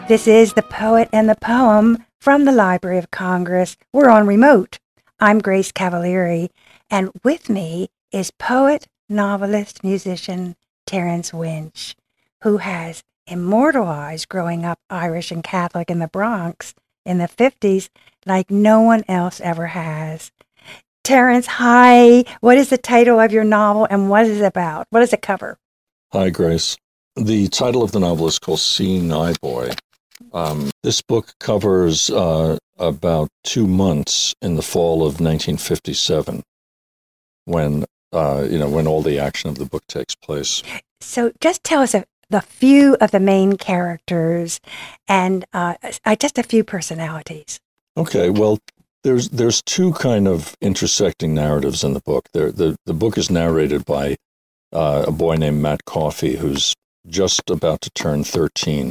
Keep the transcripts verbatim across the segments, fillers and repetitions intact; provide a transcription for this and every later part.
This is The Poet and the Poem from the Library of Congress. We're on remote. I'm Grace Cavalieri, and with me is poet, novelist, musician Terence Winch, who has immortalized growing up Irish and Catholic in the Bronx in the fifties like no one else ever has. Terence, hi. What is the title of your novel and what is it about? What does it cover? Hi, Grace. The title of the novel is called Seeing Eye Boy. Um, this book covers uh, about two months in the fall of nineteen fifty-seven, when uh, you know when all the action of the book takes place. So, just tell us a, the few of the main characters and uh, just a few personalities. Okay, well, there's there's two kind of intersecting narratives in the book. There, the the book is narrated by uh, a boy named Matt Coffey, who's just about to turn thirteen.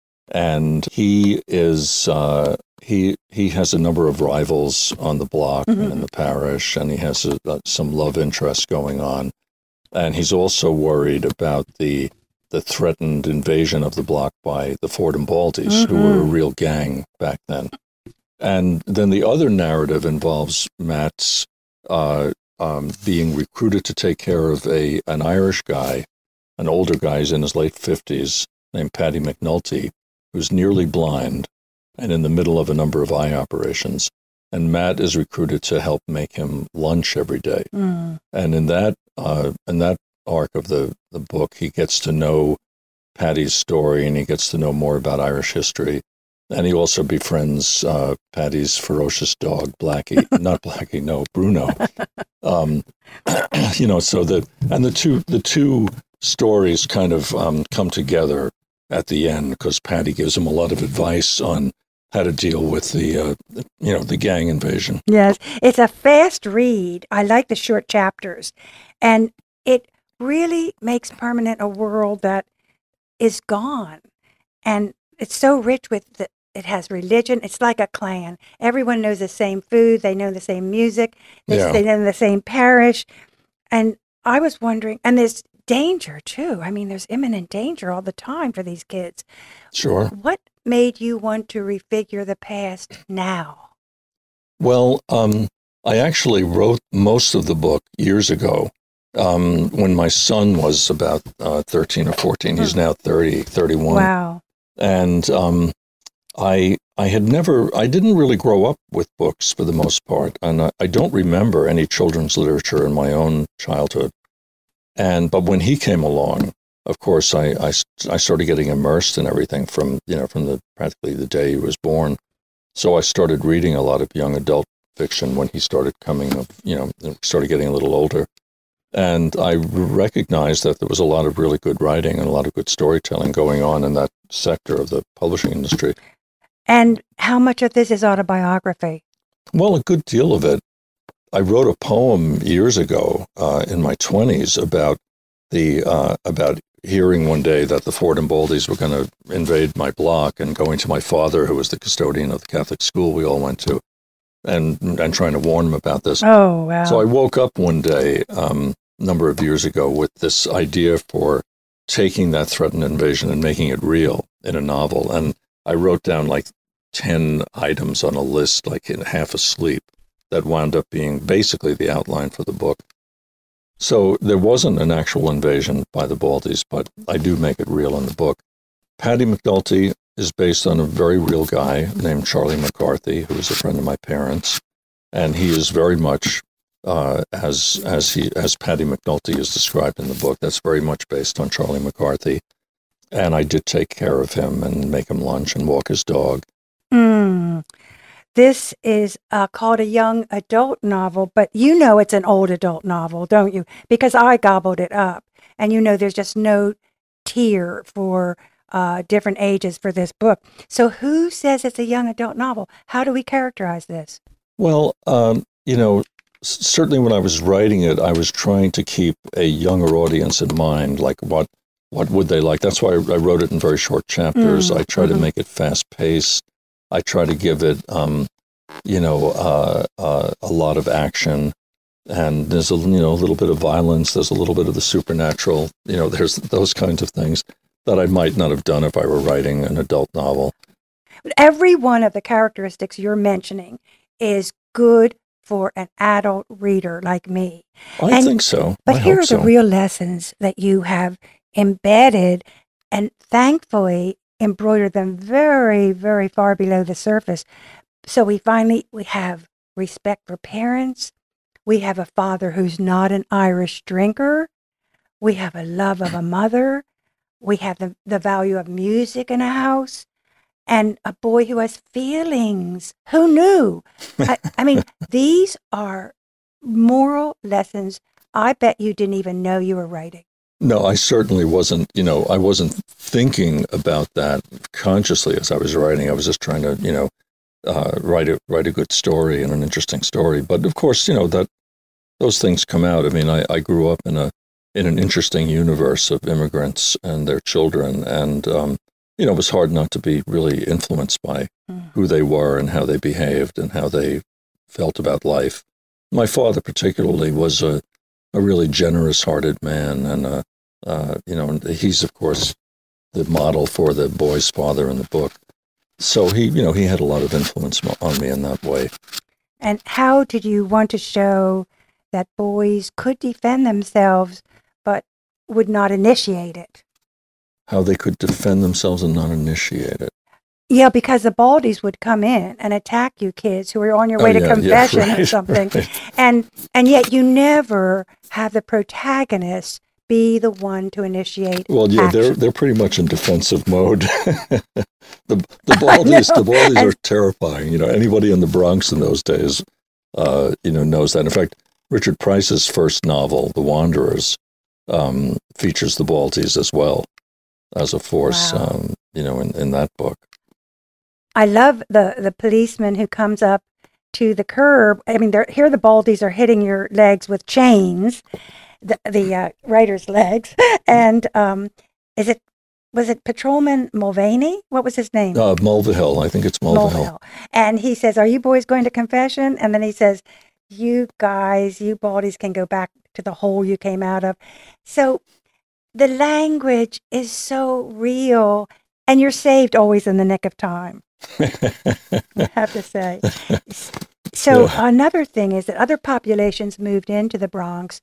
And he is uh, he he has a number of rivals on the block mm-hmm. and in the parish, and he has a, uh, some love interest going on. And he's also worried about the the threatened invasion of the block by the Fordham Baldies, mm-hmm. who were a real gang back then. And then the other narrative involves Matt's uh, um, being recruited to take care of a an Irish guy, an older guy, he's in his late fifties, named Paddy McNulty, who's nearly blind and in the middle of a number of eye operations. And Matt is recruited to help make him lunch every day. Mm. And in that uh, in that arc of the, the book, he gets to know Paddy's story and he gets to know more about Irish history. And he also befriends uh, Paddy's ferocious dog, Blackie. Not Blackie, no, Bruno. Um, you know, so the and the two the two stories kind of um, come together at the end, because Paddy gives him a lot of advice on how to deal with the, uh, you know, the gang invasion. Yes, it's a fast read. I like the short chapters, and it really makes permanent a world that is gone, and it's so rich with the, it has religion. It's like a clan. Everyone knows the same food. They know the same music. They, yeah. they know the same parish, and I was wondering, and there's danger too. I mean, there's imminent danger all the time for these kids. Sure. What made you want to refigure the past now? Well, um, I actually wrote most of the book years ago um, when my son was about uh, thirteen or fourteen. He's now thirty, thirty-one. Wow. And um, I I had never, I didn't really grow up with books for the most part. And I, I don't remember any children's literature in my own childhood. And but when he came along, of course, I, I, I started getting immersed in everything from, you know, from the practically the day he was born. So I started reading a lot of young adult fiction when he started coming up, you know, started getting a little older. And I recognized that there was a lot of really good writing and a lot of good storytelling going on in that sector of the publishing industry. And how much of this is autobiography? Well, a good deal of it. I wrote a poem years ago uh, in my twenties about the uh, about hearing one day that the Fordham Baldies were going to invade my block, and going to my father, who was the custodian of the Catholic school we all went to, and and trying to warn him about this. Oh, wow. So I woke up one day um, a number of years ago with this idea for taking that threatened invasion and making it real in a novel. And I wrote down like ten items on a list, like in half asleep, that wound up being basically the outline for the book. So there wasn't an actual invasion by the Baldies, but I do make it real in the book. Paddy McNulty is based on a very real guy named Charlie McCarthy, who is a friend of my parents, and he is very much uh, as as he as Paddy McNulty is described in the book. That's very much based on Charlie McCarthy, and I did take care of him and make him lunch and walk his dog. Mm. This is uh, called a young adult novel, but you know it's an old adult novel, don't you? Because I gobbled it up. And you know there's just no tier for uh, different ages for this book. So who says it's a young adult novel? How do we characterize this? Well, um, you know, s- certainly when I was writing it, I was trying to keep a younger audience in mind, like what what would they like? That's why I, I wrote it in very short chapters. Mm, I try mm-hmm. to make it fast-paced. I try to give it, um, you know, uh, uh, a lot of action, and there's a you know a little bit of violence. There's a little bit of the supernatural. You know, there's those kinds of things that I might not have done if I were writing an adult novel. Every one of the characteristics you're mentioning is good for an adult reader like me. I And think so. but I here hope are the so. real lessons that you have embedded and thankfully embroidered them very, very far below the surface. So we finally we have respect for parents. We have a father who's not an Irish drinker. We have a love of a mother. We have the, the value of music in a house and a boy who has feelings. Who knew? I, I mean, these are moral lessons I bet you didn't even know you were writing. No, I certainly wasn't, you know, I wasn't thinking about that consciously as I was writing. I was just trying to, you know, uh, write a write a good story and an interesting story. But of course, you know, that those things come out. I mean, I, I grew up in a in an interesting universe of immigrants and their children, and um, you know, it was hard not to be really influenced by Mm. who they were and how they behaved and how they felt about life. My father, particularly, was a a really generous-hearted man, and uh, uh, you know, and he's of course the model for the boy's father in the book. So he, you know, he had a lot of influence on me in that way. And how did you want to show that boys could defend themselves but would not initiate it? How they could defend themselves and not initiate it. Yeah, because the Baldies would come in and attack you kids who were on your way Oh, to yeah, yeah, confession or right, something. right. And and yet you never have the protagonist be the one to initiate Well, yeah, action. they're they're pretty much in defensive mode. the the Baldies, the Baldies are terrifying. You know, anybody in the Bronx in those days, uh, you know, knows that. In fact, Richard Price's first novel, The Wanderers, um, features the Baldies as well as a force. Wow. Um, you know, in, in that book. I love the the policeman who comes up to the curb. I mean, they're, here the Baldies are hitting your legs with chains, the the uh, writer's legs, and um, is it was it Patrolman Mulvaney? What was his name? Uh, Mulvihill, I think it's Mulvihill. Mulvihill. And he says, "Are you boys going to confession?" And then he says, "You guys, you Baldies can go back to the hole you came out of." So the language is so real, and you're saved always in the nick of time. I have to say. So Yeah. another thing is that other populations moved into the Bronx,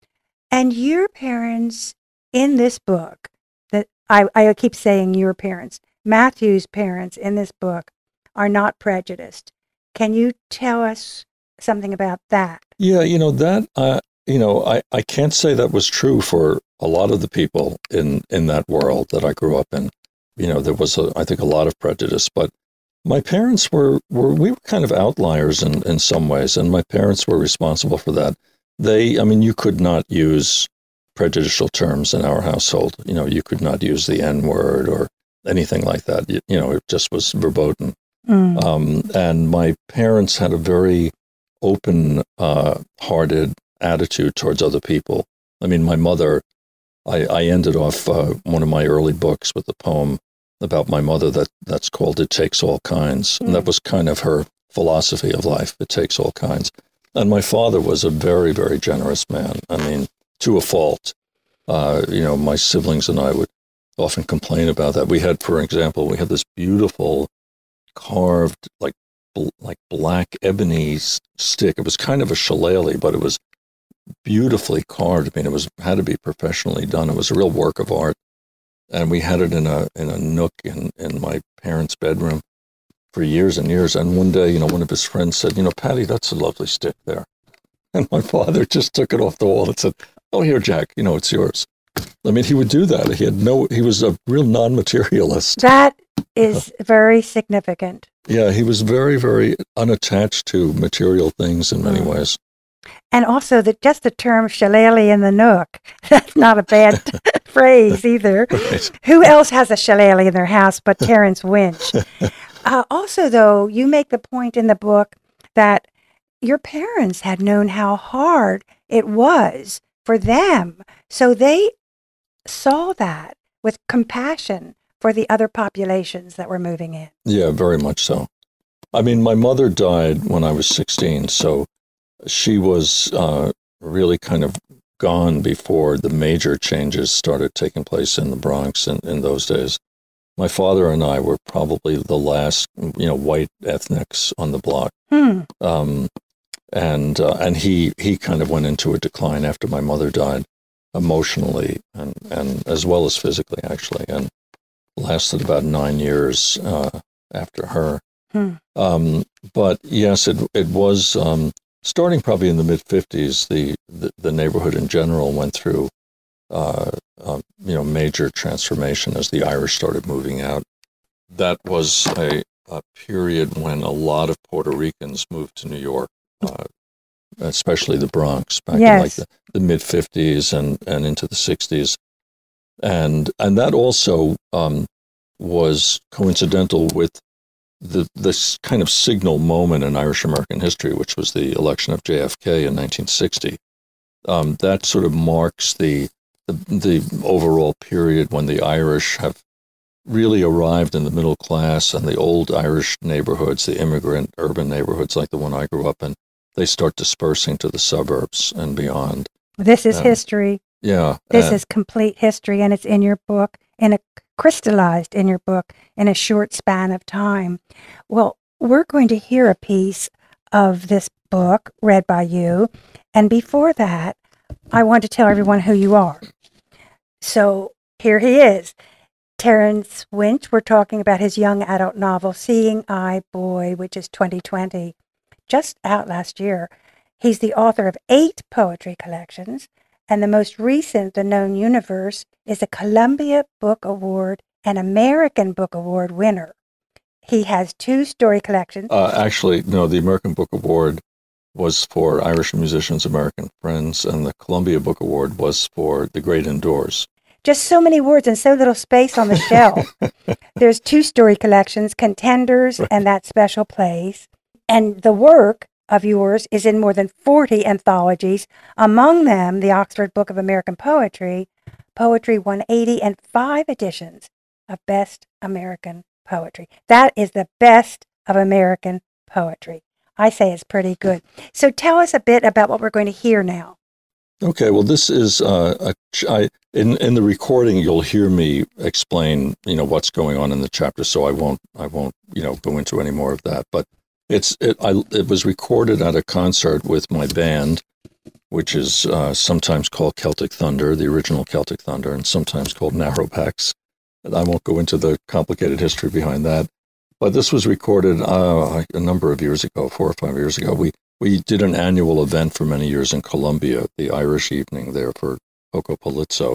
and your parents in this book, that I, I keep saying your parents, Matthew's parents in this book are not prejudiced. Can you tell us something about that? Yeah, you know, that, uh, you know, I, I can't say that was true for a lot of the people in, in that world that I grew up in. You know, there was, a, I think, a lot of prejudice, but my parents were, were we were kind of outliers in, in some ways, and my parents were responsible for that. They, I mean, you could not use prejudicial terms in our household. You know, you could not use the N word or anything like that. You, you know, it just was verboten. Mm. Um, and my parents had a very open, uh, hearted attitude towards other people. I mean, my mother, I, I ended off uh, one of my early books with a poem about my mother that, that's called It Takes All Kinds. Mm. And that was kind of her philosophy of life. It takes all kinds. And my father was a very, very generous man. I mean, to a fault. Uh, you know, my siblings and I would often complain about that. We had, for example, we had this beautiful carved, like, bl- like black ebony s- stick. It was kind of a shillelagh, but it was beautifully carved. I mean, it was had to be professionally done. It was a real work of art. And we had it in a in a nook in, in my parents' bedroom for years and years. And one day, you know, one of his friends said, you know, Patty, that's a lovely stick there. And my father just took it off the wall and said, oh, here, Jack, you know, it's yours. I mean, he would do that. He had no, he was a real non-materialist. That is very significant. Yeah, he was very, very unattached to material things in many Mm. ways. And also that just the term shillelagh in the nook, that's not a bad phrase either. Right. Who else has a shillelagh in their house but Terrence Winch? Uh, also, though, you make the point in the book that your parents had known how hard it was for them. So they saw that with compassion for the other populations that were moving in. Yeah, very much so. I mean, my mother died when I was sixteen, so she was uh, really kind of gone before the major changes started taking place in the Bronx in, in those days. my father and I were probably the last, you know, white ethnics on the block. Hmm. Um, and uh, and he he kind of went into a decline after my mother died, emotionally and, and as well as physically, actually, and lasted about nine years uh, after her. Hmm. Um, but yes, it it was um, starting probably in the mid fifties. The, the the neighborhood in general went through uh, uh, you know major transformation as the Irish started moving out. That was a, a period when a lot of Puerto Ricans moved to New York, uh, especially the Bronx, back Yes. in like the, the mid fifties and, and into the sixties, and and that also um, was coincidental with the this kind of signal moment in Irish American history, which was the election of J F K in nineteen sixty. Um, that sort of marks the, the the overall period when the Irish have really arrived in the middle class, and the old Irish neighborhoods, the immigrant urban neighborhoods like the one I grew up in, they start dispersing to the suburbs and beyond. This is Um, history. Yeah. This and- is complete history, and it's in your book, and it crystallized in your book in a short span of time. Well, we're going to hear a piece of this book read by you, and before that, I want to tell everyone who you are. So here he is, Terence Winch. We're talking about his young adult novel, Seeing Eye Boy, which is twenty twenty, just out last year. He's the author of eight poetry collections, and the most recent, The Known Universe, is a Columbia Book Award and American Book Award winner. He has two story collections. Uh, actually, no, the American Book Award was for Irish Musicians, American Friends, and the Columbia Book Award was for The Great Indoors. Just so many words and so little space on the shelf. There's two story collections, Contenders and That Special Place. And the work of yours is in more than forty anthologies, among them the Oxford Book of American Poetry, Poetry one eighty, and five editions of Best American Poetry. That is the best of American poetry. I say it's pretty good. So tell us a bit about what we're going to hear now. Okay, well, this is uh, a ch- I, in in the recording. You'll hear me explain, you know, what's going on in the chapter. So I won't, I won't, you know, go into any more of that. But it's it. I it was recorded at a concert with my band, which is uh, sometimes called Celtic Thunder, the original Celtic Thunder, and sometimes called Narrowbacks. And I won't go into the complicated history behind that. But this was recorded uh, a number of years ago, four or five years ago. We we did an annual event for many years in Columbia, the Irish Evening there for Coco Palizzo.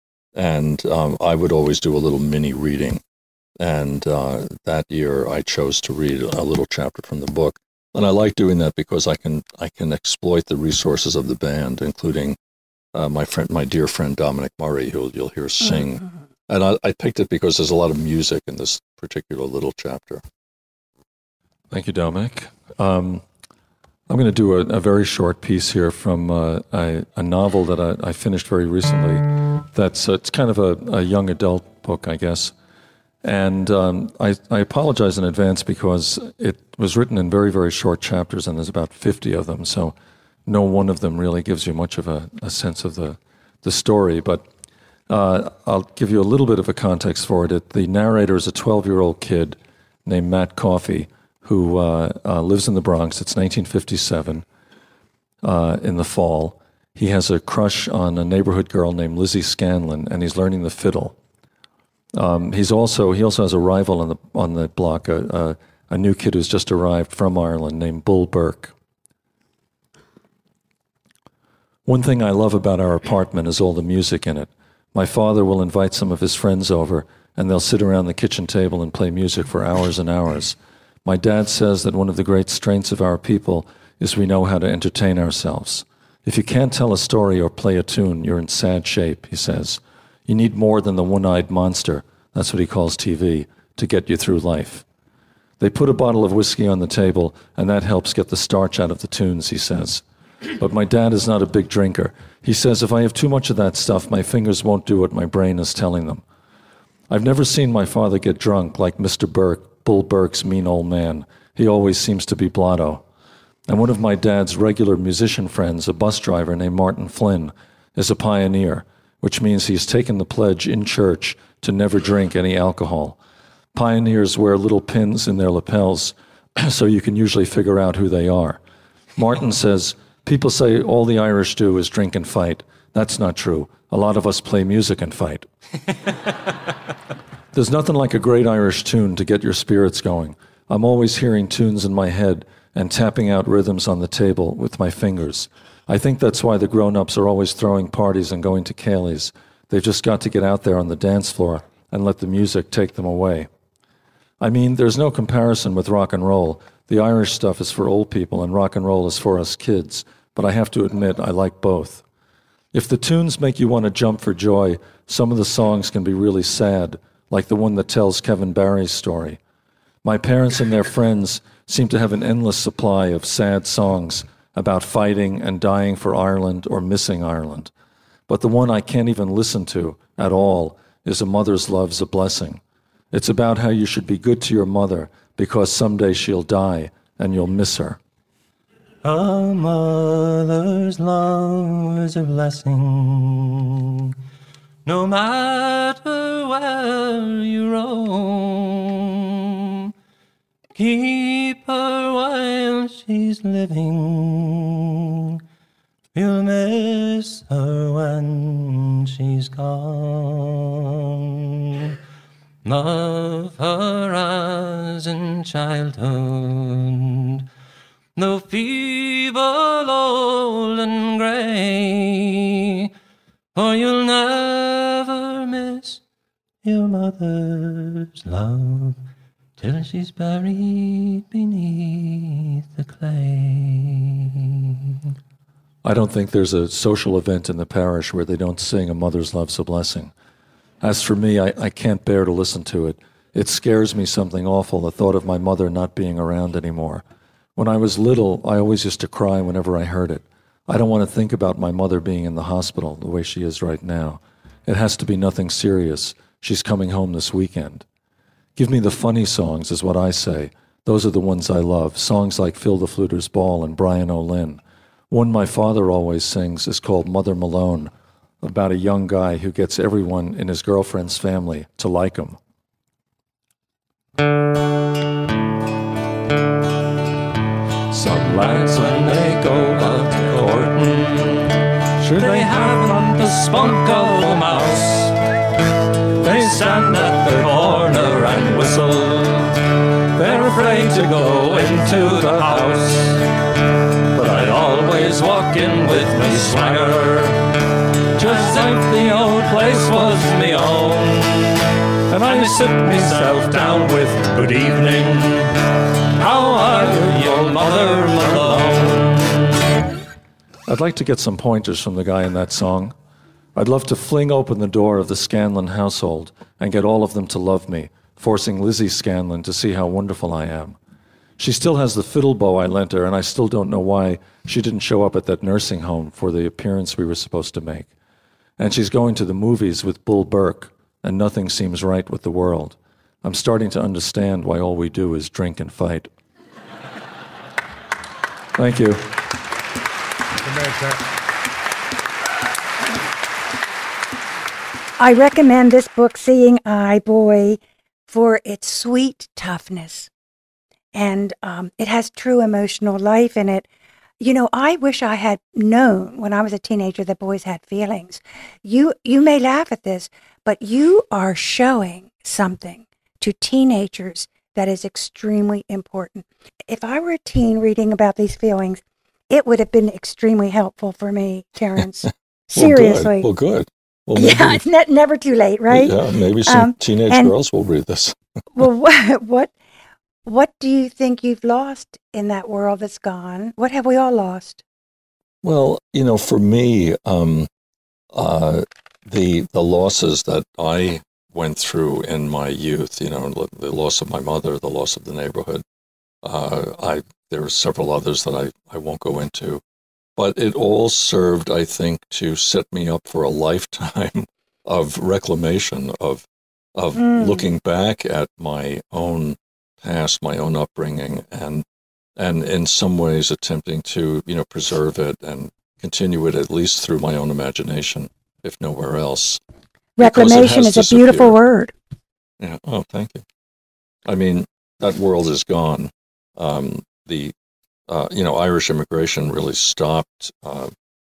And um, I would always do a little mini reading. And uh, that year I chose to read a little chapter from the book. And I like doing that because I can I can exploit the resources of the band, including uh, my friend, my dear friend Dominic Murray, who you'll hear sing. Mm-hmm. And I, I picked it because there's a lot of music in this particular little chapter. Thank you, Dominic. Um, I'm going to do a, a very short piece here from uh, a, a novel that I, I finished very recently. That's uh, it's kind of a, a young adult book, I guess. And um, I, I apologize in advance because it was written in very, very short chapters, and there's about fifty of them. So no one of them really gives you much of a, a sense of the, the story. But uh, I'll give you a little bit of a context for it. it the narrator is a twelve-year-old kid named Matt Coffey, who uh, uh, lives in the Bronx. It's nineteen fifty-seven uh, in the fall. He has a crush on a neighborhood girl named Lizzie Scanlon, and he's learning the fiddle. Um, he's also he also has a rival on the on the block, a, a, a new kid who's just arrived from Ireland named Bull Burke. One thing I love about our apartment is all the music in it. My father will invite some of his friends over, and they'll sit around the kitchen table and play music for hours and hours. My dad says that one of the great strengths of our people is we know how to entertain ourselves. If you can't tell a story or play a tune, you're in sad shape, he says. You need more than the one-eyed monster, that's what he calls T V, to get you through life. They put a bottle of whiskey on the table, and that helps get the starch out of the tunes, he says. But my dad is not a big drinker. He says if I have too much of that stuff, my fingers won't do what my brain is telling them. I've never seen my father get drunk like Mister Burke, Bull Burke's mean old man. He always seems to be blotto. And one of my dad's regular musician friends, a bus driver named Martin Flynn, is a pioneer, which means he's taken the pledge in church to never drink any alcohol. Pioneers wear little pins in their lapels so you can usually figure out who they are. Martin says, people say all the Irish do is drink and fight. That's not true. A lot of us play music and fight. There's nothing like a great Irish tune to get your spirits going. I'm always hearing tunes in my head and tapping out rhythms on the table with my fingers. I think that's why the grown-ups are always throwing parties and going to Céilís. They've just got to get out there on the dance floor and let the music take them away. I mean, there's no comparison with rock and roll. The Irish stuff is for old people and rock and roll is for us kids, but I have to admit I like both. If the tunes make you want to jump for joy, some of the songs can be really sad, like the one that tells Kevin Barry's story. My parents and their friends seem to have an endless supply of sad songs about fighting and dying for Ireland or missing Ireland. But the one I can't even listen to at all is A Mother's Love's a Blessing. It's about how you should be good to your mother because someday she'll die and you'll miss her. A mother's love is a blessing, no matter where you roam. Keep her while she's living, you'll miss her when she's gone. Love her as in childhood, though feeble, old and grey, for you'll never miss your mother's love till she's buried beneath the clay. I don't think there's a social event in the parish where they don't sing A Mother's Love's a Blessing. As for me, I, I can't bear to listen to it. It scares me something awful, the thought of my mother not being around anymore. When I was little, I always used to cry whenever I heard it. I don't want to think about my mother being in the hospital the way she is right now. It has to be nothing serious. She's coming home this weekend. Give me the funny songs, is what I say. Those are the ones I love, songs like Phil the Fluter's Ball and Brian O'Lynn. One my father always sings is called Mother Malone, about a young guy who gets everyone in his girlfriend's family to like him. Some lads when they go out courting, sure they haven't the spunk of a mouse. They stand at the corner and whistle, they're afraid to go into the house. But I always walk in with me swagger, just like the old place was me own. And I sit myself down with good evening, how are you, your mother Malone? I'd like to get some pointers from the guy in that song. I'd love to fling open the door of the Scanlon household and get all of them to love me, forcing Lizzie Scanlon to see how wonderful I am. She still has the fiddle bow I lent her, and I still don't know why she didn't show up at that nursing home for the appearance we were supposed to make. And she's going to the movies with Bull Burke, and nothing seems right with the world. I'm starting to understand why all we do is drink and fight. Thank you. I recommend this book, Seeing Eye Boy, for its sweet toughness. And um, it has true emotional life in it. You know, I wish I had known when I was a teenager that boys had feelings. You you may laugh at this, but you are showing something to teenagers that is extremely important. If I were a teen reading about these feelings, it would have been extremely helpful for me, Terence. Seriously. Well, good. Well, good. Well, maybe, yeah, it's ne- never too late, right? Yeah, maybe some Um, teenage and- girls will read this. Well, what, what what do you think you've lost in that world that's gone? What have we all lost? Well, you know, for me, um, uh, the the losses that I went through in my youth, you know, the loss of my mother, the loss of the neighborhood. Uh, I there are several others that I, I won't go into, but it all served, I think, to set me up for a lifetime of reclamation, of of Mm. looking back at my own past, my own upbringing, and and in some ways attempting to, you know, preserve it and continue it at least through my own imagination, if nowhere else. Because it Reclamation has is a beautiful disappeared. word. Yeah. Oh, thank you. I mean, that world is gone. Um, the, uh, you know, Irish immigration really stopped, uh,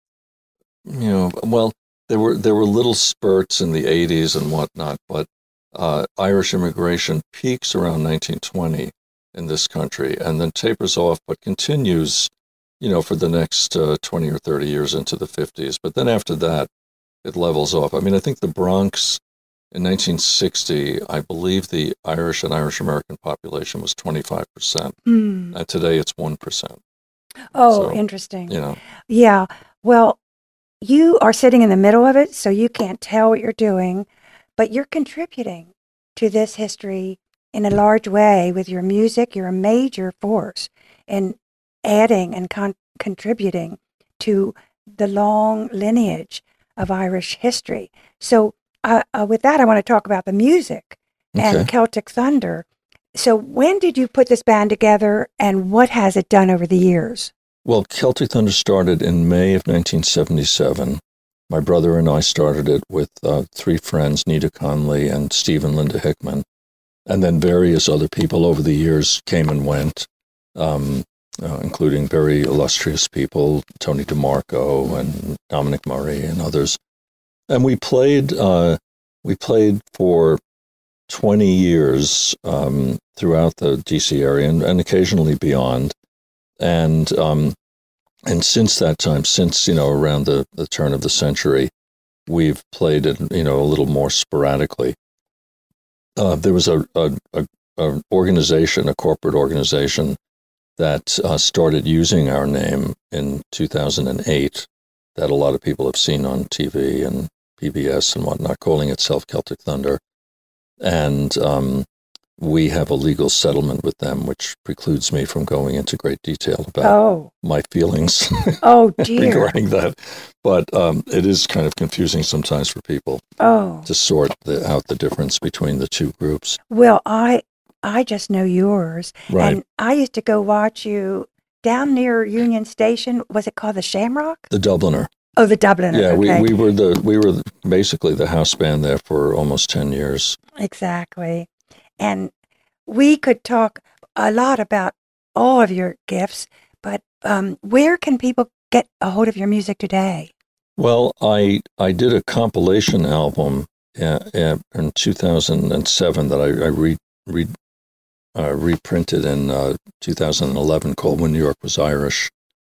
you know, well, there were, there were little spurts in the eighties and whatnot, but uh, Irish immigration peaks around nineteen twenty in this country and then tapers off, but continues, you know, for the next uh, twenty or thirty years into the fifties. But then after that, it levels off. I mean, I think the Bronx in nineteen sixty, I believe the Irish and Irish American population was twenty-five percent. Mm. And today it's one percent. Oh, So, interesting. You know, Yeah. Well, you are sitting in the middle of it, so you can't tell what you're doing, but you're contributing to this history in a large way with your music. You're a major force in adding and con- contributing to the long lineage of Irish history. So, uh, uh, with that, I want to talk about the music and Okay. Celtic Thunder. So, when did you put this band together, and what has it done over the years? well, Celtic Thunder started in May of nineteen seventy-seven. My brother and I started it with uh, three friends, Nita Conley and Steve and Linda Hickman. And then various other people over the years came and went, um, uh, including very illustrious people, Tony DeMarco and Dominic Murray and others. And we played, uh, we played for twenty years um, throughout the D C area and, and occasionally beyond. And um, and since that time, since, you know, around the, the turn of the century, we've played it, you know, a little more sporadically. Uh, there was a, a, a, a organization, a corporate organization that uh, started using our name in two thousand eight that a lot of people have seen on T V and P B S and whatnot, calling itself Celtic Thunder. And um, we have a legal settlement with them, which precludes me from going into great detail about Oh, my feelings oh dear. regarding that. But um, it is kind of confusing sometimes for people Oh, to sort the, out the difference between the two groups. well, I I just know yours, Right. and I used to go watch you down near Union Station. Was it called the Shamrock? The Dubliner. Oh, the Dubliner. Yeah, okay. we, we were the we were basically the house band there for almost ten years. Exactly. And we could talk a lot about all of your gifts, but um, where can people get a hold of your music today? Well, I I did a compilation album uh, uh, in two thousand seven that I, I re, re, uh, reprinted in uh, two thousand eleven called When New York Was Irish.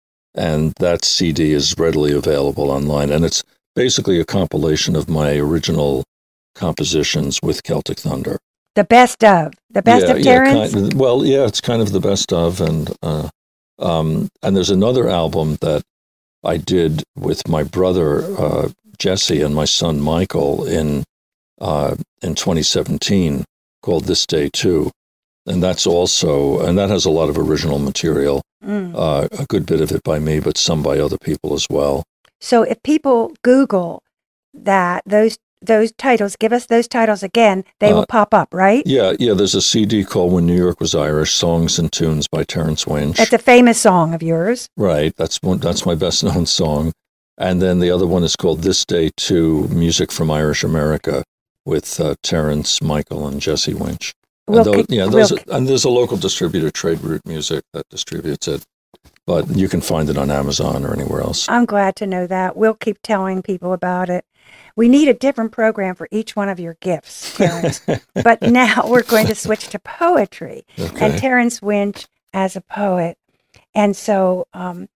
And that C D is readily available online. And it's basically a compilation of my original compositions with Celtic Thunder. The best of. The best yeah, of Terrence? Yeah, kind of, well, yeah, it's kind of the best of. And, uh, um, and there's another album that I did with my brother, uh, Jesse, and my son, Michael, in, uh, in twenty seventeen called This Day Too. And that's also, and that has a lot of original material, Mm. uh, a good bit of it by me, but some by other people as well. So if people Google that, those those titles, give us those titles again, they Uh, will pop up, right? Yeah, yeah, there's a C D called When New York Was Irish, Songs and Tunes by Terrence Winch. That's a famous song of yours. Right, that's one, that's my best known song. And then the other one is called This Day Too, Music from Irish America, with uh, Terrence, Michael, and Jesse Winch. We'll and, those, keep- yeah, those, we'll- and there's a local distributor, Trade Route Music, that distributes it. But you can find it on Amazon or anywhere else. I'm glad to know that. We'll keep telling people about it. We need a different program for each one of your gifts, Terrence. But now we're going to switch to poetry Okay. and Terrence Winch as a poet. And so um,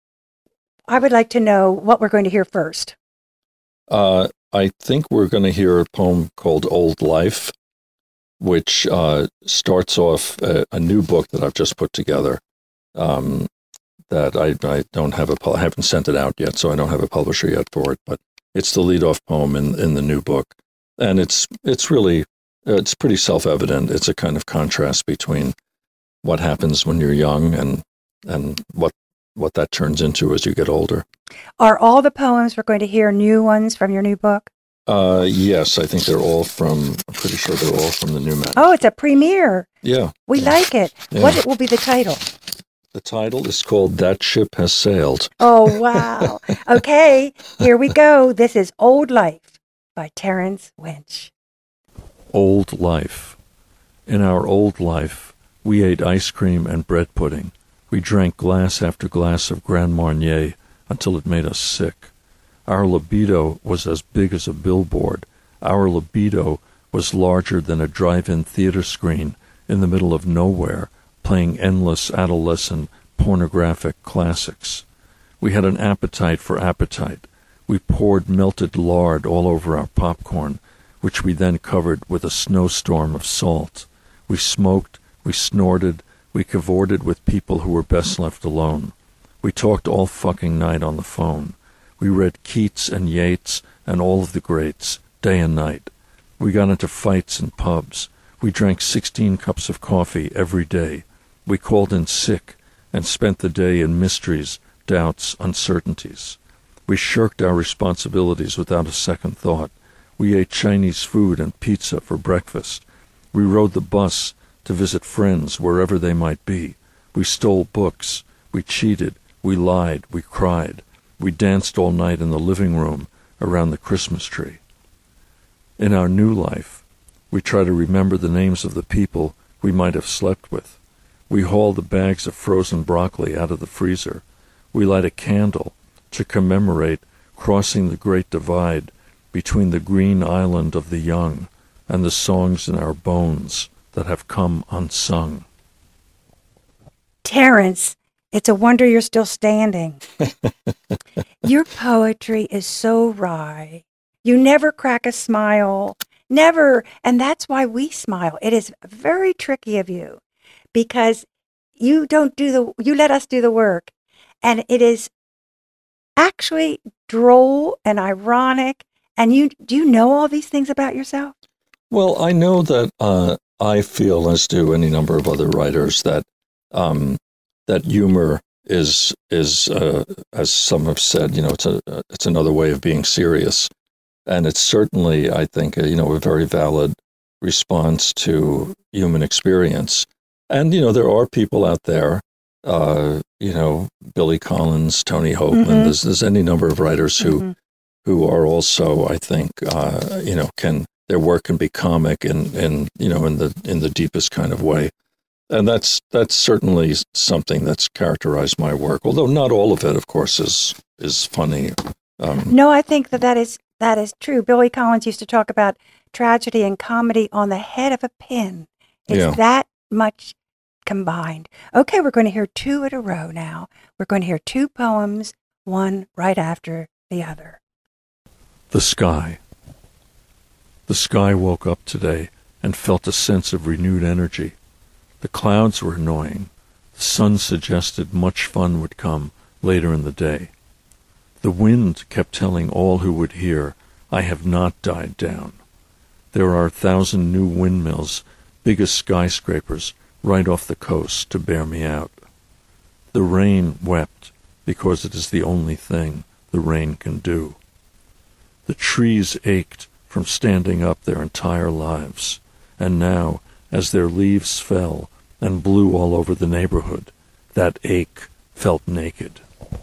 I would like to know what we're going to hear first. Uh, I think we're going to hear a poem called Old Life, which uh, starts off a, a new book that I've just put together. Um, that I, I don't have a, pu- I haven't sent it out yet, so I don't have a publisher yet for it, but it's the lead-off poem in, in the new book. And it's, it's really, it's pretty self-evident. It's a kind of contrast between what happens when you're young and, and what, what that turns into as you get older. Are all the poems we're going to hear new ones from your new book? Uh, yes, I think they're all from, I'm pretty sure they're all from the new man. Oh, it's a premiere. Yeah. We yeah. like it. Yeah. What will be the title? The title is called That Ship Has Sailed. Oh, wow. Okay, here we go. This is Old Life by Terrence Winch. Old Life. In our old life, we ate ice cream and bread pudding. We drank glass after glass of Grand Marnier until it made us sick. Our libido was as big as a billboard. Our libido was larger than a drive-in theater screen in the middle of nowhere, playing endless adolescent pornographic classics. We had an appetite for appetite. We poured melted lard all over our popcorn, which we then covered with a snowstorm of salt. We smoked, we snorted, we cavorted with people who were best left alone. We talked all fucking night on the phone. We read Keats and Yeats and all of the greats, day and night. We got into fights in pubs. We drank sixteen cups of coffee every day. We called in sick and spent the day in mysteries, doubts, uncertainties. We shirked our responsibilities without a second thought. We ate Chinese food and pizza for breakfast. We rode the bus to visit friends wherever they might be. We stole books. We cheated. We lied. We cried. We danced all night in the living room around the Christmas tree. In our new life, we try to remember the names of the people we might have slept with. We haul the bags of frozen broccoli out of the freezer. We light a candle to commemorate crossing the great divide between the green island of the young and the songs in our bones that have come unsung. Terence, it's a wonder you're still standing. Your poetry is so wry. You never crack a smile. Never. And that's why we smile. It is very tricky of you because you don't do the, you let us do the work. And it is actually droll and ironic. And you, do you know all these things about yourself? Well, I know that uh, I feel, as do any number of other writers, that um, that humor is is uh, as some have said, you know, it's a it's another way of being serious, and it's certainly, I think, a, you know, a very valid response to human experience. And you know, there are people out there, uh, you know, Billy Collins, Tony Hoagland. Mm-hmm. There's there's any number of writers who Mm-hmm. who are also, I think, uh, you know, can. Their work can be comic in, in you know in the in the deepest kind of way, and that's that's certainly something that's characterized my work. Although not all of it, of course, is is funny. Um, No, I think that that is that is true. Billy Collins used to talk about tragedy and comedy on the head of a pin. It's Yeah. that much combined. Okay, we're going to hear two in a row now. We're going to hear two poems, one right after the other. The sky. The sky woke up today and felt a sense of renewed energy. The clouds were annoying. The sun suggested much fun would come later in the day. The wind kept telling all who would hear, I have not died down. There are a thousand new windmills, big as skyscrapers, right off the coast to bear me out. The rain wept because it is the only thing the rain can do. The trees ached from standing up their entire lives, and now, as their leaves fell and blew all over the neighborhood, that ache felt naked.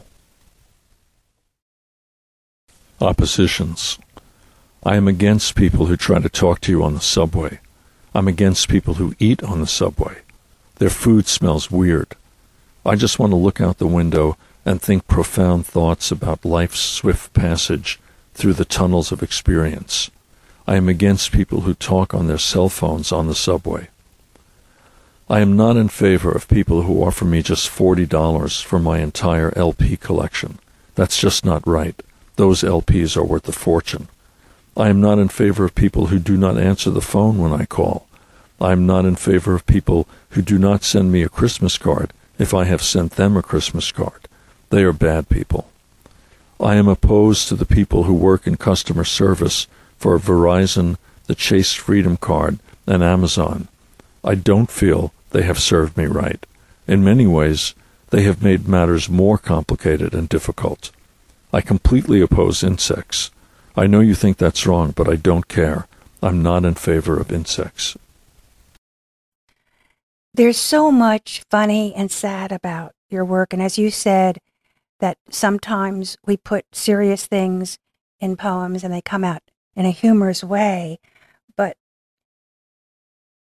Oppositions. I am against people who try to talk to you on the subway. I'm against people who eat on the subway. Their food smells weird. I just want to look out the window and think profound thoughts about life's swift passage through the tunnels of experience. I am against people who talk on their cell phones on the subway. I am not in favor of people who offer me just forty dollars for my entire L P collection. That's just not right. Those L Ps are worth a fortune. I am not in favor of people who do not answer the phone when I call. I am not in favor of people who do not send me a Christmas card if I have sent them a Christmas card. They are bad people. I am opposed to the people who work in customer service for Verizon, the Chase Freedom Card, and Amazon. I don't feel they have served me right. In many ways, they have made matters more complicated and difficult. I completely oppose insects. I know you think that's wrong, but I don't care. I'm not in favor of insects. There's so much funny and sad about your work, and as you said, that sometimes we put serious things in poems and they come out in a humorous way, but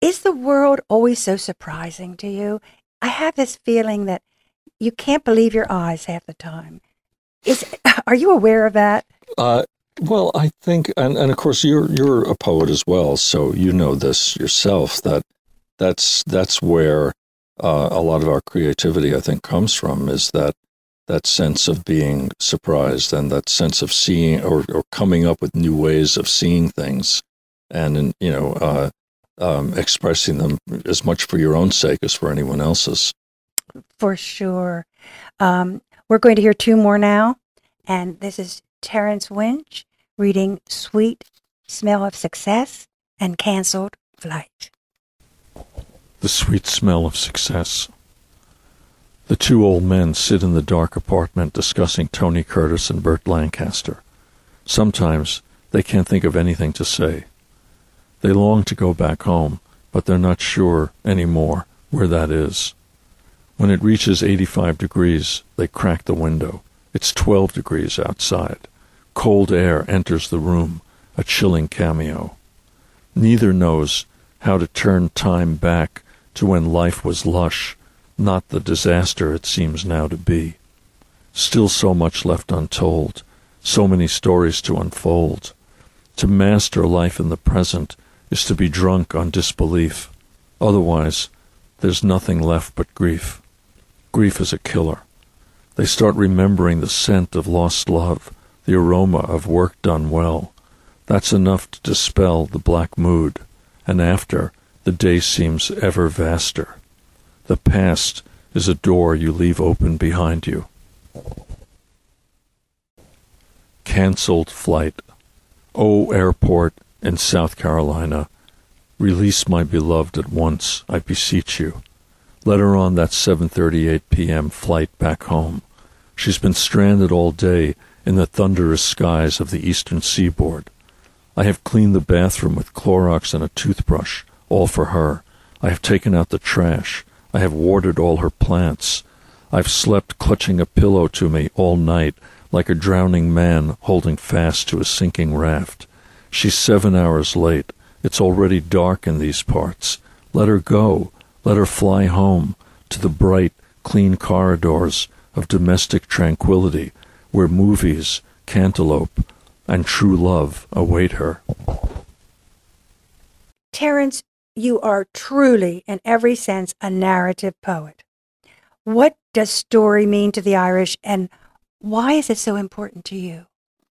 Is the world always so surprising to you? I have this feeling that you can't believe your eyes half the time. Is are you aware of that? Uh, well, I think, and, and of course, you're you're a poet as well, so you know this yourself. That that's that's where uh, a lot of our creativity, I think, comes from. Is that that sense of being surprised and that sense of seeing or, or coming up with new ways of seeing things, and, and you know, uh, um, expressing them as much for your own sake as for anyone else's. For sure. Um, we're going to hear two more now, and this is Terrence Winch reading Sweet Smell of Success and Canceled Flight. The sweet smell of success. The two old men sit in the dark apartment discussing Tony Curtis and Burt Lancaster. Sometimes they can't think of anything to say. They long to go back home, but they're not sure anymore where that is. When it reaches eighty-five degrees, they crack the window. It's twelve degrees outside. Cold air enters the room, a chilling cameo. Neither knows how to turn time back to when life was lush, not the disaster it seems now to be. Still so much left untold, so many stories to unfold. To master life in the present is to be drunk on disbelief. Otherwise, there's nothing left but grief. Grief is a killer. They start remembering the scent of lost love, the aroma of work done well. That's enough to dispel the black mood, and after, the day seems ever vaster. The past is a door you leave open behind you. Canceled flight. Oh, airport in South Carolina, release my beloved at once, I beseech you. Let her on that seven thirty-eight p.m. flight back home. She's been stranded all day in the thunderous skies of the eastern seaboard. I have cleaned the bathroom with Clorox and a toothbrush, all for her. I have taken out the trash. I have watered all her plants. I've slept clutching a pillow to me all night, like a drowning man holding fast to a sinking raft. She's seven hours late. It's already dark in these parts. Let her go. Let her fly home to the bright, clean corridors of domestic tranquility where movies, cantaloupe, and true love await her. Terrence, you are truly, in every sense, a narrative poet. What does story mean to the Irish, and why is it so important to you?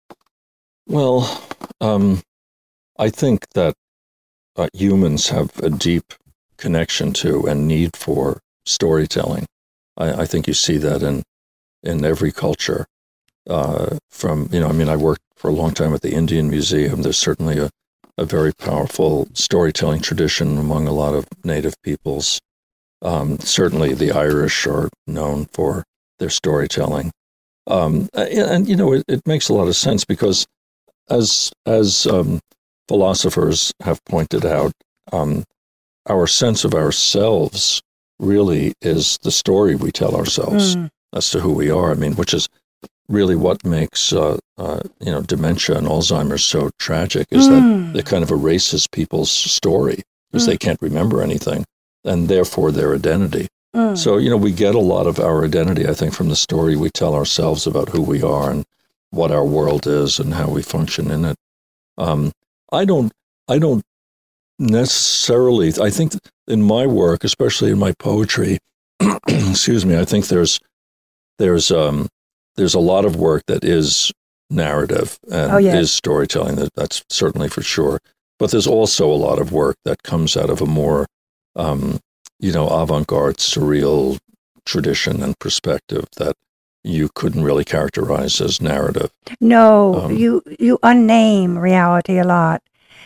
Well, um, I think that uh, humans have a deep connection to and need for storytelling. I, I think you see that in in every culture. Uh, from, you know, I mean, I worked for a long time at the Indian Museum. There's certainly a, a very powerful storytelling tradition among a lot of native peoples. Um, certainly the Irish are known for their storytelling. Um, and, and, you know, it, it makes a lot of sense because as, as um, philosophers have pointed out, um, our sense of ourselves really is the story we tell ourselves mm. as to who we are. I mean, which is really what makes, uh, uh, you know, dementia and Alzheimer's so tragic is mm. that it kind of erases people's story because mm. they can't remember anything and therefore their identity. Mm. So, you know, we get a lot of our identity, I think, from the story we tell ourselves about who we are and what our world is and how we function in it. Um, I don't, I don't necessarily, I think in my work, especially in my poetry, excuse me, I think there's, there's, um, there's a lot of work that is narrative and oh, yeah. is storytelling. That, that's certainly for sure. But there's also a lot of work that comes out of a more, um, you know, avant-garde, surreal tradition and perspective that you couldn't really characterize as narrative. No, um, you you unname reality a lot.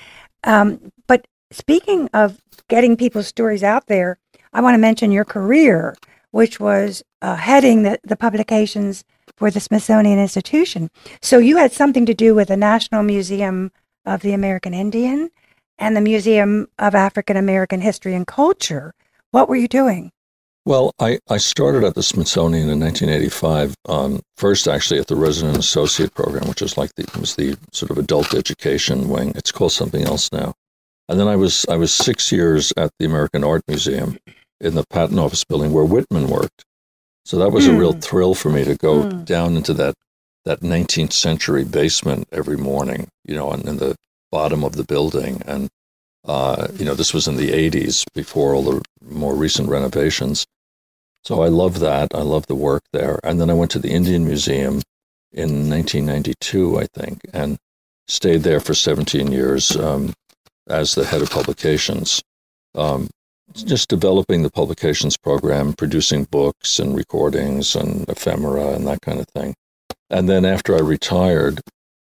Um, but speaking of getting people's stories out there, I want to mention your career, which was uh, heading the, the publications for the Smithsonian Institution. So you had something to do with the National Museum of the American Indian and the Museum of African American History and Culture. What were you doing? Well, I, I started at the Smithsonian in nineteen eighty-five, um, first actually at the Resident Associate Program, which is like the, was the sort of adult education wing. It's called something else now. And then I was I was six years at the American Art Museum in the Patent Office building where Whitman worked. So that was mm. a real thrill for me to go mm. down into that that nineteenth century basement every morning, you know, and in the bottom of the building. And, uh, you know, this was in the eighties before all the more recent renovations. So I love that. I love the work there. And then I went to the Indian Museum in nineteen ninety-two, I think, and stayed there for seventeen years um, as the head of publications, um, just developing the publications program, producing books and recordings and ephemera and that kind of thing. And then after I retired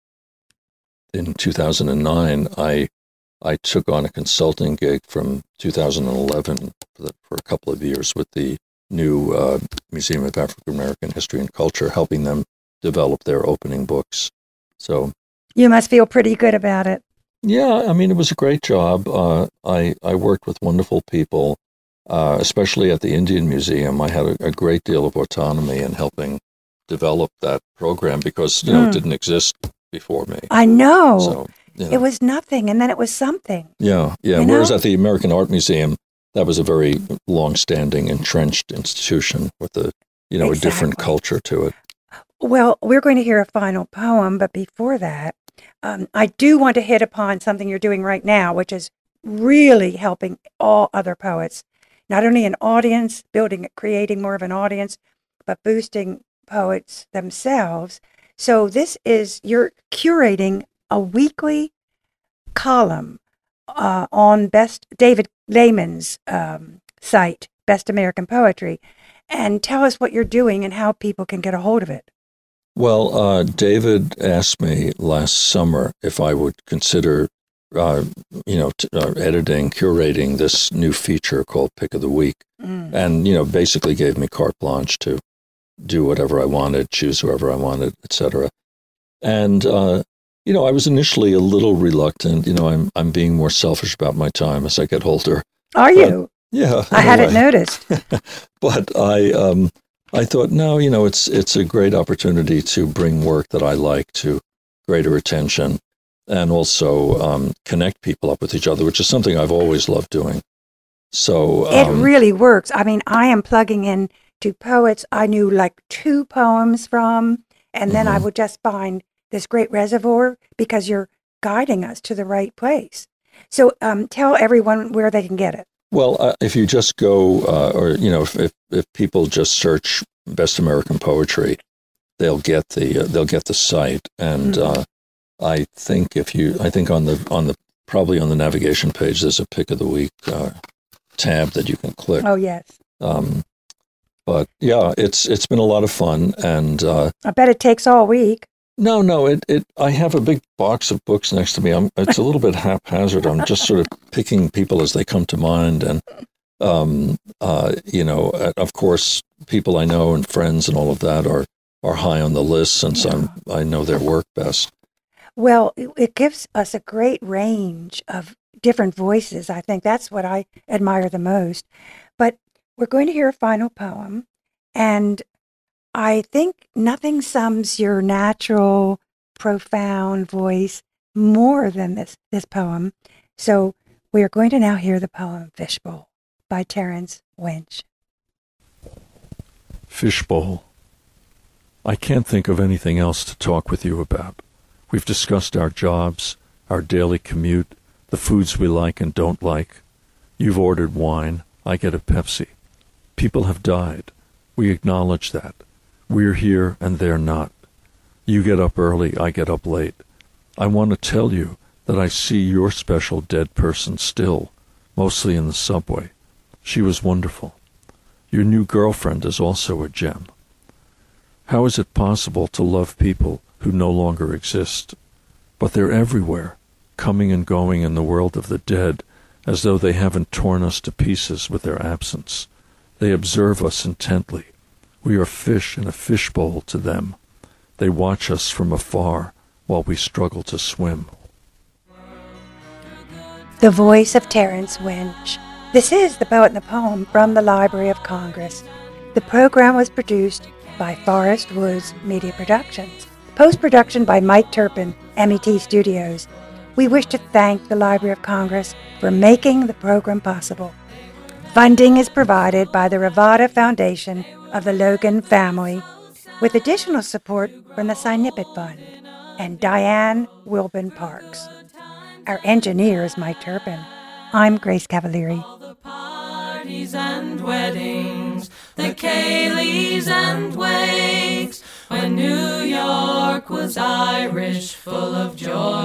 in two thousand nine, I I took on a consulting gig from two thousand eleven for, the, for a couple of years with the new uh, Museum of African American History and Culture, helping them develop their opening books. So you must feel pretty good about it. Yeah, I mean, it was a great job. Uh, I I worked with wonderful people, uh, especially at the Indian Museum. I had a, a great deal of autonomy in helping develop that program because you know mm. it didn't exist before me. I know. So, you know. It was nothing, and then it was something. Yeah, yeah. You Whereas know? at the American Art Museum, that was a very long-standing, entrenched institution with a you know Exactly. a different culture to it. Well, we're going to hear a final poem, but before that, um, I do want to hit upon something you're doing right now, which is really helping all other poets, not only an audience, building, creating more of an audience, but boosting poets themselves. So this is, you're curating a weekly column uh, on Best David Lehman's um, site, Best American Poetry, and tell us what you're doing and how people can get a hold of it. Well, uh, David asked me last summer if I would consider, uh, you know, t- uh, editing, curating this new feature called Pick of the Week, mm. and you know, basically gave me carte blanche to do whatever I wanted, choose whoever I wanted, et cetera. And uh, you know, I was initially a little reluctant. You know, I'm I'm being more selfish about my time as I get older. Are but, you? Yeah, I hadn't noticed. But I. Um, I thought, no, you know, it's it's a great opportunity to bring work that I like to greater attention and also um, connect people up with each other, which is something I've always loved doing. So um, it really works. I mean, I am plugging in to poets I knew like two poems from, and then mm-hmm. I would just find this great reservoir because you're guiding us to the right place. So um, tell everyone where they can get it. Well, uh, if you just go, uh, or, you know, if, if if people just search Best American Poetry, they'll get the uh, they'll get the site. And mm-hmm. uh, I think if you, I think on the on the probably on the navigation page, there's a Pick of the Week uh, tab that you can click. Oh yes. Um, but yeah, it's it's been a lot of fun, and uh, I bet it takes all week. No, no, it, it. I have a big box of books next to me. I'm, it's a little bit haphazard. I'm just sort of picking people as they come to mind. And, um, uh, you know, of course, people I know and friends and all of that are, are high on the list since yeah. I'm, I know their work best. Well, it, it gives us a great range of different voices. I think that's what I admire the most. But we're going to hear a final poem, and I think nothing sums your natural, profound voice more than this, this poem. So we are going to now hear the poem Fishbowl by Terence Winch. Fishbowl. I can't think of anything else to talk with you about. We've discussed our jobs, our daily commute, the foods we like and don't like. You've ordered wine, I get a Pepsi. People have died. We acknowledge that. We're here and they're not. You get up early, I get up late. I want to tell you that I see your special dead person still, mostly in the subway. She was wonderful. Your new girlfriend is also a gem. How is it possible to love people who no longer exist? But they're everywhere, coming and going in the world of the dead, as though they haven't torn us to pieces with their absence. They observe us intently. We are fish in a fishbowl to them. They watch us from afar while we struggle to swim. The voice of Terence Winch. This is The Poet and the Poem from the Library of Congress. The program was produced by Forest Woods Media Productions. Post-production by Mike Turpin, M E T Studios. We wish to thank the Library of Congress for making the program possible. Funding is provided by the Ravada Foundation of the Logan family, with additional support from the Sinipit Fund and Diane Wilbin Parks. Our engineer is Mike Turpin. I'm Grace Cavalieri. Parties and weddings, the Kayleys and Wakes, when New York was Irish, full of joy.